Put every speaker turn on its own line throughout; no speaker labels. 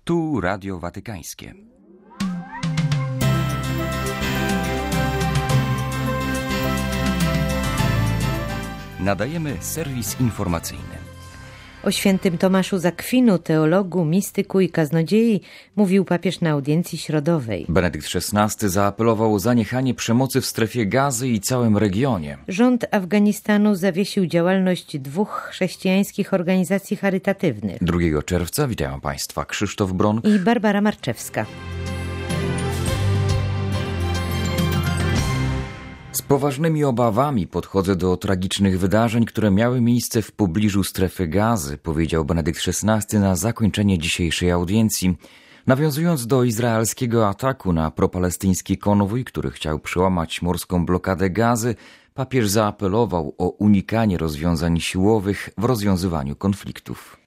Tu Radio Watykańskie. Nadajemy serwis informacyjny.
O świętym Tomaszu z Akwinu, teologu, mistyku i kaznodziei, mówił papież na audiencji środowej.
Benedykt XVI zaapelował o zaniechanie przemocy w strefie Gazy i całym regionie.
Rząd Afganistanu zawiesił działalność 2 chrześcijańskich organizacji charytatywnych.
2 czerwca witają Państwa Krzysztof Bronk
i Barbara Marczewska.
Z poważnymi obawami podchodzę do tragicznych wydarzeń, które miały miejsce w pobliżu strefy Gazy, powiedział Benedykt XVI na zakończenie dzisiejszej audiencji. Nawiązując do izraelskiego ataku na propalestyński konwój, który chciał przełamać morską blokadę Gazy, papież zaapelował o unikanie rozwiązań siłowych w rozwiązywaniu konfliktów.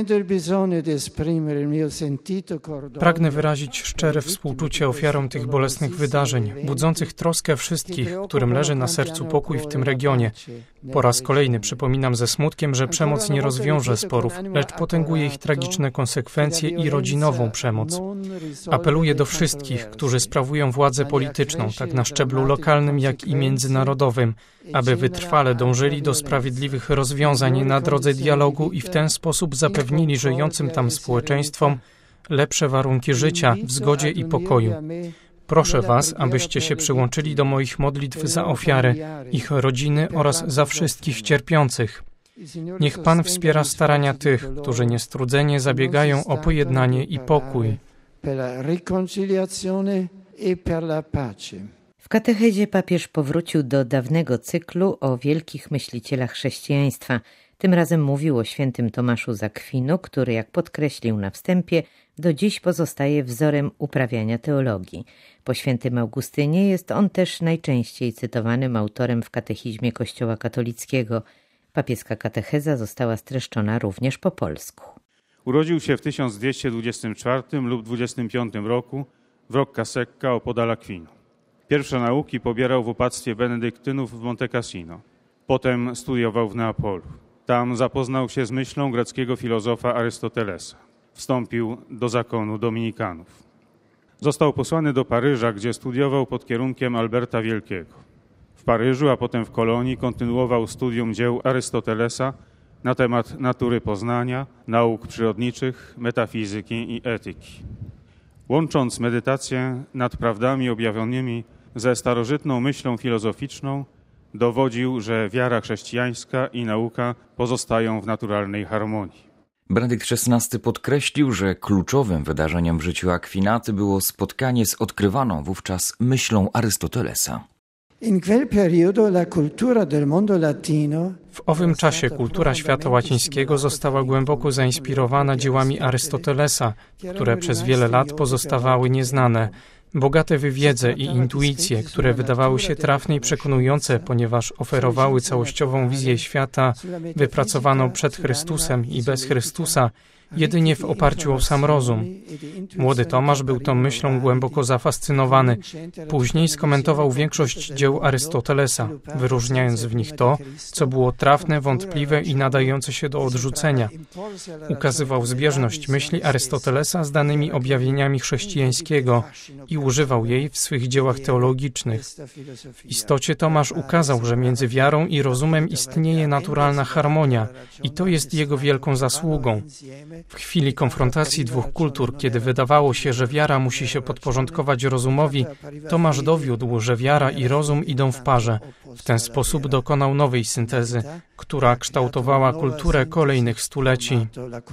Pragnę wyrazić szczere współczucie ofiarom tych bolesnych wydarzeń, budzących troskę wszystkich, którym leży na sercu pokój w tym regionie. Po raz kolejny przypominam ze smutkiem, że przemoc nie rozwiąże sporów, lecz potęguje ich tragiczne konsekwencje i rodzinową przemoc. Apeluję do wszystkich, którzy sprawują władzę polityczną, tak na szczeblu lokalnym, jak i międzynarodowym, aby wytrwale dążyli do sprawiedliwych rozwiązań na drodze dialogu i w ten sposób zapewnili żyjącym tam społeczeństwom lepsze warunki życia w zgodzie i pokoju. Proszę Was, abyście się przyłączyli do moich modlitw za ofiary, ich rodziny oraz za wszystkich cierpiących. Niech Pan wspiera starania tych, którzy niestrudzenie zabiegają o pojednanie i pokój.
W katechezie papież powrócił do dawnego cyklu o wielkich myślicielach chrześcijaństwa. Tym razem mówił o świętym Tomaszu z Akwinu, który, jak podkreślił na wstępie, do dziś pozostaje wzorem uprawiania teologii. Po świętym Augustynie jest on też najczęściej cytowanym autorem w katechizmie Kościoła katolickiego. Papieska katecheza została streszczona również po polsku.
Urodził się w 1224 lub 25 roku w Rocca Secca opodal Akwinu. Pierwsze nauki pobierał w opactwie benedyktynów w Monte Cassino. Potem studiował w Neapolu. Tam zapoznał się z myślą greckiego filozofa Arystotelesa. Wstąpił do zakonu dominikanów. Został posłany do Paryża, gdzie studiował pod kierunkiem Alberta Wielkiego. W Paryżu, a potem w Kolonii kontynuował studium dzieł Arystotelesa na temat natury poznania, nauk przyrodniczych, metafizyki i etyki. Łącząc medytację nad prawdami objawionymi ze starożytną myślą filozoficzną, dowodził, że wiara chrześcijańska i nauka pozostają w naturalnej harmonii.
Benedykt XVI podkreślił, że kluczowym wydarzeniem w życiu Akwinaty było spotkanie z odkrywaną wówczas myślą Arystotelesa.
W owym czasie kultura świata łacińskiego została głęboko zainspirowana dziełami Arystotelesa, które przez wiele lat pozostawały nieznane. Bogate w wiedzę i intuicje, które wydawały się trafne i przekonujące, ponieważ oferowały całościową wizję świata wypracowaną przed Chrystusem i bez Chrystusa, jedynie w oparciu o sam rozum. Młody Tomasz był tą myślą głęboko zafascynowany. Później skomentował większość dzieł Arystotelesa, wyróżniając w nich to, co było trafne, wątpliwe i nadające się do odrzucenia. Ukazywał zbieżność myśli Arystotelesa z danymi objawieniami chrześcijańskiego i używał jej w swych dziełach teologicznych. W istocie Tomasz ukazał, że między wiarą i rozumem istnieje naturalna harmonia i to jest jego wielką zasługą. W chwili konfrontacji 2 kultur, kiedy wydawało się, że wiara musi się podporządkować rozumowi, Tomasz dowiódł, że wiara i rozum idą w parze. W ten sposób dokonał nowej syntezy, która kształtowała kulturę kolejnych stuleci.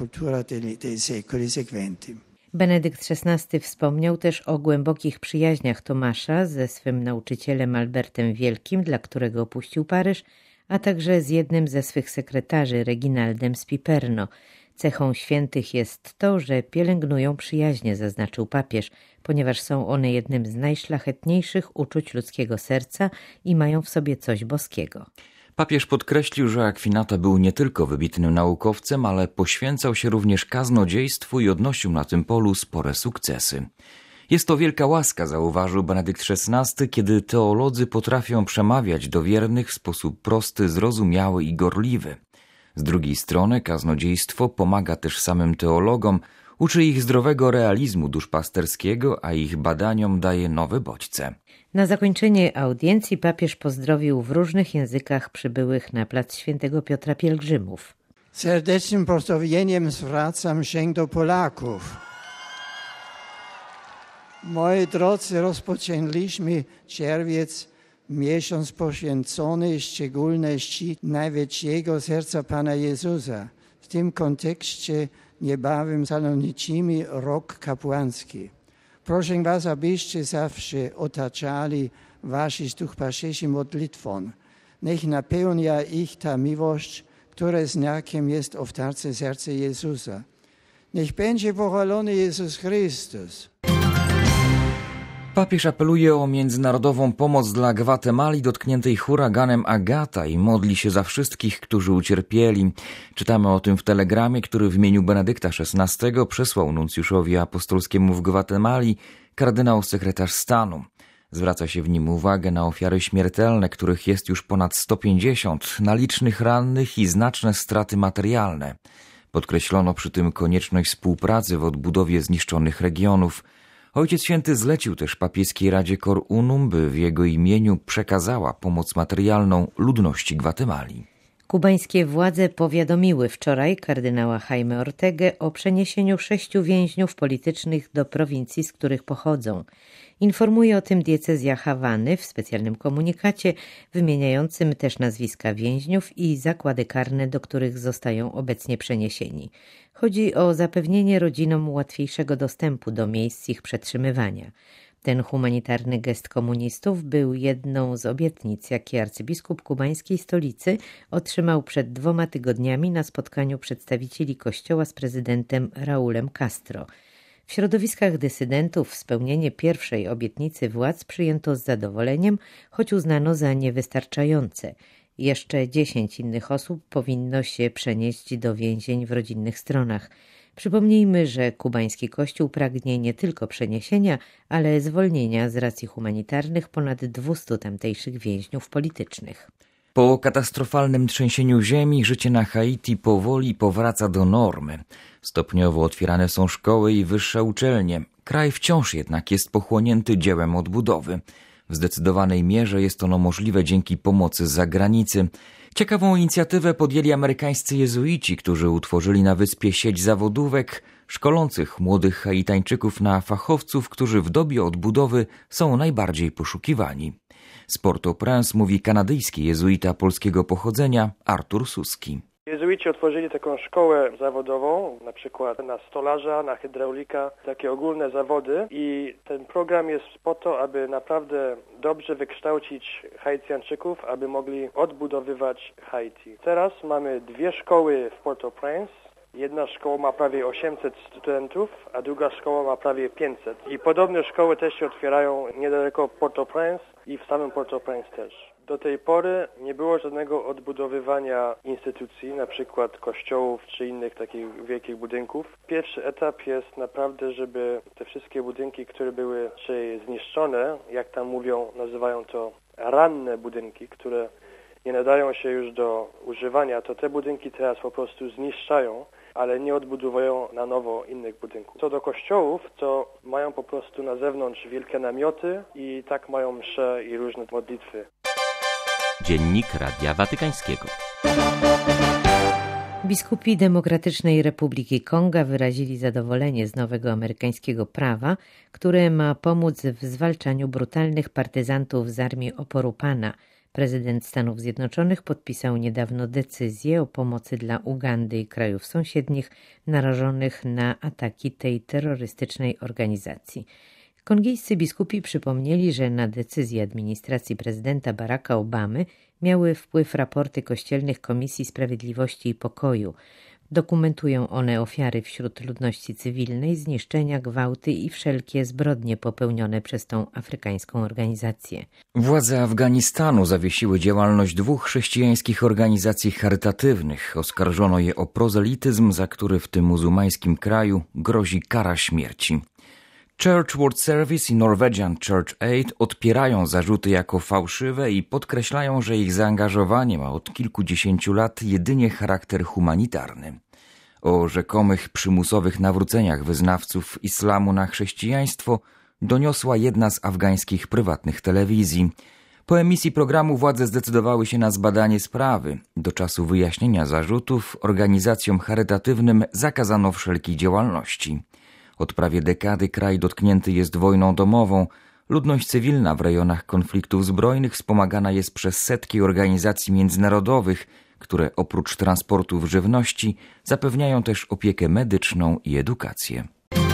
Benedykt XVI wspomniał też o głębokich przyjaźniach Tomasza ze swym nauczycielem Albertem Wielkim, dla którego opuścił Paryż, a także z jednym ze swych sekretarzy, Reginaldem z Piperno. Cechą świętych jest to, że pielęgnują przyjaźnie, zaznaczył papież, ponieważ są one jednym z najszlachetniejszych uczuć ludzkiego serca i mają w sobie coś boskiego.
Papież podkreślił, że Akwinata był nie tylko wybitnym naukowcem, ale poświęcał się również kaznodziejstwu i odnosił na tym polu spore sukcesy. Jest to wielka łaska, zauważył Benedykt XVI, kiedy teolodzy potrafią przemawiać do wiernych w sposób prosty, zrozumiały i gorliwy. Z drugiej strony kaznodziejstwo pomaga też samym teologom, Uczy ich zdrowego realizmu duszpasterskiego, a ich badaniom daje nowe bodźce.
Na zakończenie audiencji papież pozdrowił w różnych językach przybyłych na plac Świętego Piotra pielgrzymów.
Serdecznym pozdrowieniem zwracam się do Polaków. Moi drodzy, rozpoczęliśmy czerwiec, miesiąc poświęcony szczególnej czci największego serca Pana Jezusa. W tym kontekście niebawem zanonicimy rok kapłański. Proszę was, abyście zawsze otaczali waszych duchpasterzy modlitwą. Niech napełnia ich ta miłość, która znakiem jest ofiarce serca Jezusa. Niech będzie pochwalony Jezus Chrystus.
Papież apeluje o międzynarodową pomoc dla Gwatemali dotkniętej huraganem Agata i modli się za wszystkich, którzy ucierpieli. Czytamy o tym w telegramie, który w imieniu Benedykta XVI przesłał nuncjuszowi apostolskiemu w Gwatemali kardynał sekretarz stanu. Zwraca się w nim uwagę na ofiary śmiertelne, których jest już ponad 150, na licznych rannych i znaczne straty materialne. Podkreślono przy tym konieczność współpracy w odbudowie zniszczonych regionów. Ojciec Święty zlecił też papieskiej Radzie Cor Unum, by w jego imieniu przekazała pomoc materialną ludności Gwatemali.
Kubańskie władze powiadomiły wczoraj kardynała Jaime Ortegę o przeniesieniu 6 więźniów politycznych do prowincji, z których pochodzą. Informuje o tym diecezja Hawany w specjalnym komunikacie wymieniającym też nazwiska więźniów i zakłady karne, do których zostają obecnie przeniesieni. Chodzi o zapewnienie rodzinom łatwiejszego dostępu do miejsc ich przetrzymywania. Ten humanitarny gest komunistów był jedną z obietnic, jakie arcybiskup kubańskiej stolicy otrzymał przed 2 tygodniami na spotkaniu przedstawicieli kościoła z prezydentem Raulem Castro. W środowiskach dysydentów spełnienie pierwszej obietnicy władz przyjęto z zadowoleniem, choć uznano za niewystarczające. Jeszcze 10 innych osób powinno się przenieść do więzień w rodzinnych stronach. Przypomnijmy, że kubański kościół pragnie nie tylko przeniesienia, ale zwolnienia z racji humanitarnych ponad 200 tamtejszych więźniów politycznych.
Po katastrofalnym trzęsieniu ziemi życie na Haiti powoli powraca do normy. Stopniowo otwierane są szkoły i wyższe uczelnie. Kraj wciąż jednak jest pochłonięty dziełem odbudowy. W zdecydowanej mierze jest ono możliwe dzięki pomocy z zagranicy. Ciekawą inicjatywę podjęli amerykańscy jezuici, którzy utworzyli na wyspie sieć zawodówek szkolących młodych Haitańczyków na fachowców, którzy w dobie odbudowy są najbardziej poszukiwani. Z Port-au-Prince mówi kanadyjski jezuita polskiego pochodzenia Artur Suski.
Jezuici otworzyli taką szkołę zawodową, na przykład na stolarza, na hydraulika, takie ogólne zawody i ten program jest po to, aby naprawdę dobrze wykształcić Haitjańczyków, aby mogli odbudowywać Haiti. Teraz mamy 2 szkoły w Port-au-Prince. Jedna szkoła ma prawie 800 studentów, a druga szkoła ma prawie 500. I podobne szkoły też się otwierają niedaleko Port-au-Prince i w samym Port-au-Prince też. Do tej pory nie było żadnego odbudowywania instytucji, na przykład kościołów czy innych takich wielkich budynków. Pierwszy etap jest naprawdę, żeby te wszystkie budynki, które były czy zniszczone, jak tam mówią, nazywają to ranne budynki, które nie nadają się już do używania, to te budynki teraz po prostu zniszczają, ale nie odbudowują na nowo innych budynków. Co do kościołów, to mają po prostu na zewnątrz wielkie namioty i tak mają msze i różne modlitwy.
Dziennik Radia Watykańskiego.
Biskupi Demokratycznej Republiki Konga wyrazili zadowolenie z nowego amerykańskiego prawa, które ma pomóc w zwalczaniu brutalnych partyzantów z Armii Oporu Pana. Prezydent Stanów Zjednoczonych podpisał niedawno decyzję o pomocy dla Ugandy i krajów sąsiednich narażonych na ataki tej terrorystycznej organizacji. Kongijscy biskupi przypomnieli, że na decyzję administracji prezydenta Baracka Obamy miały wpływ raporty kościelnych Komisji Sprawiedliwości i Pokoju. Dokumentują one ofiary wśród ludności cywilnej, zniszczenia, gwałty i wszelkie zbrodnie popełnione przez tą afrykańską organizację.
Władze Afganistanu zawiesiły działalność 2 chrześcijańskich organizacji charytatywnych. Oskarżono je o prozelityzm, za który w tym muzułmańskim kraju grozi kara śmierci. Church World Service i Norwegian Church Aid odpierają zarzuty jako fałszywe i podkreślają, że ich zaangażowanie ma od kilkudziesięciu lat jedynie charakter humanitarny. O rzekomych przymusowych nawróceniach wyznawców islamu na chrześcijaństwo doniosła jedna z afgańskich prywatnych telewizji. Po emisji programu władze zdecydowały się na zbadanie sprawy. Do czasu wyjaśnienia zarzutów organizacjom charytatywnym zakazano wszelkiej działalności. Od prawie dekady kraj dotknięty jest wojną domową. Ludność cywilna w rejonach konfliktów zbrojnych wspomagana jest przez setki organizacji międzynarodowych, które oprócz transportów żywności zapewniają też opiekę medyczną i edukację.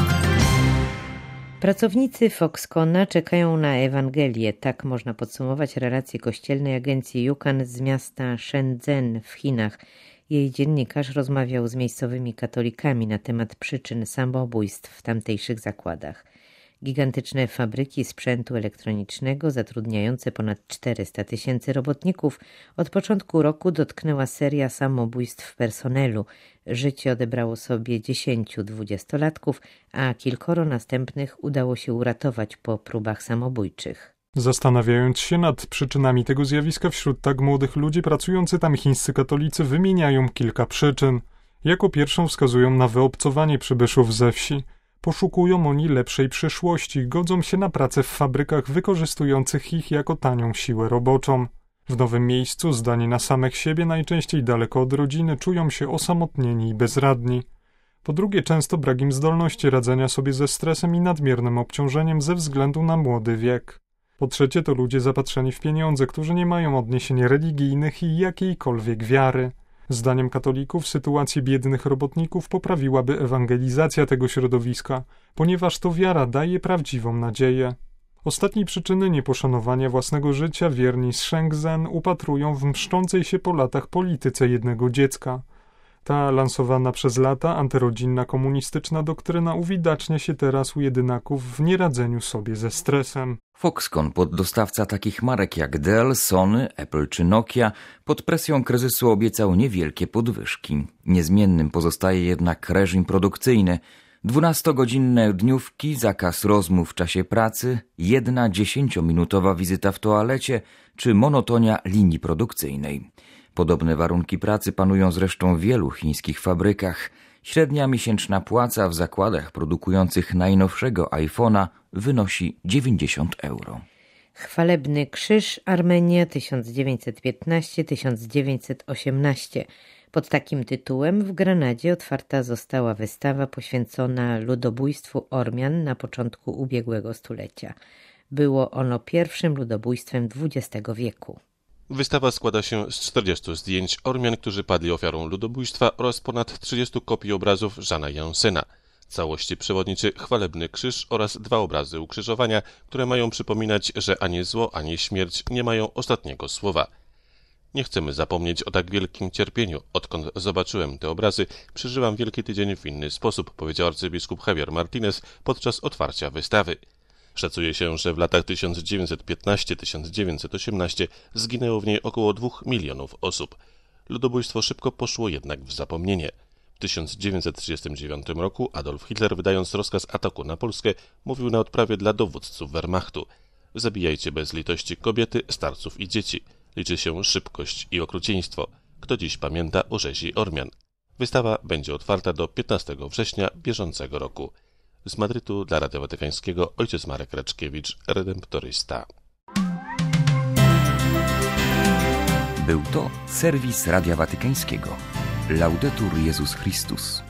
Pracownicy Foxconna czekają na Ewangelię. Tak można podsumować relacje kościelnej agencji Yukan z miasta Shenzhen w Chinach. Jej dziennikarz rozmawiał z miejscowymi katolikami na temat przyczyn samobójstw w tamtejszych zakładach. Gigantyczne fabryki sprzętu elektronicznego zatrudniające ponad 400 000 robotników od początku roku dotknęła seria samobójstw personelu. Życie odebrało sobie 10 dwudziestolatków, a kilkoro następnych udało się uratować po próbach samobójczych.
Zastanawiając się nad przyczynami tego zjawiska, wśród tak młodych ludzi pracujący tam chińscy katolicy wymieniają kilka przyczyn. Jako pierwszą wskazują na wyobcowanie przybyszów ze wsi. Poszukują oni lepszej przyszłości, godzą się na pracę w fabrykach wykorzystujących ich jako tanią siłę roboczą. W nowym miejscu, zdani na samych siebie, najczęściej daleko od rodziny, czują się osamotnieni i bezradni. Po drugie, często brak im zdolności radzenia sobie ze stresem i nadmiernym obciążeniem ze względu na młody wiek. Po trzecie, to ludzie zapatrzeni w pieniądze, którzy nie mają odniesień religijnych i jakiejkolwiek wiary. Zdaniem katolików sytuację biednych robotników poprawiłaby ewangelizacja tego środowiska, ponieważ to wiara daje prawdziwą nadzieję. Ostatniej przyczyny nieposzanowania własnego życia wierni z Shenzhen upatrują w mszczącej się po latach polityce jednego dziecka. Ta lansowana przez lata antyrodzinna komunistyczna doktryna uwidacznia się teraz u jedynaków w nieradzeniu sobie ze stresem.
Foxconn, poddostawca takich marek jak Dell, Sony, Apple czy Nokia, pod presją kryzysu obiecał niewielkie podwyżki. Niezmiennym pozostaje jednak reżim produkcyjny. 12-godzinne dniówki, zakaz rozmów w czasie pracy, 1 10-minutowa wizyta w toalecie czy monotonia linii produkcyjnej. Podobne warunki pracy panują zresztą w wielu chińskich fabrykach. Średnia miesięczna płaca w zakładach produkujących najnowszego iPhone'a wynosi 90 euro.
Chwalebny Krzyż Armenia 1915-1918. Pod takim tytułem w Granadzie otwarta została wystawa poświęcona ludobójstwu Ormian na początku ubiegłego stulecia. Było ono pierwszym ludobójstwem XX wieku.
Wystawa składa się z 40 zdjęć Ormian, którzy padli ofiarą ludobójstwa oraz ponad 30 kopii obrazów Jeana Jansena. Całości przewodniczy Chwalebny Krzyż oraz 2 obrazy ukrzyżowania, które mają przypominać, że ani zło, ani śmierć nie mają ostatniego słowa. Nie chcemy zapomnieć o tak wielkim cierpieniu. Odkąd zobaczyłem te obrazy, przeżyłam Wielki Tydzień w inny sposób, powiedział arcybiskup Javier Martinez podczas otwarcia wystawy. Szacuje się, że w latach 1915-1918 zginęło w niej około 2 milionów osób. Ludobójstwo szybko poszło jednak w zapomnienie. W 1939 roku Adolf Hitler, wydając rozkaz ataku na Polskę, mówił na odprawie dla dowódców Wehrmachtu: zabijajcie bez litości kobiety, starców i dzieci. Liczy się szybkość i okrucieństwo. Kto dziś pamięta o rzezi Ormian? Wystawa będzie otwarta do 15 września bieżącego roku. Z Madrytu dla Radia Watykańskiego ojciec Marek Raczkiewicz, redemptorysta.
Był to serwis Radia Watykańskiego. Laudetur Jezus Chrystus.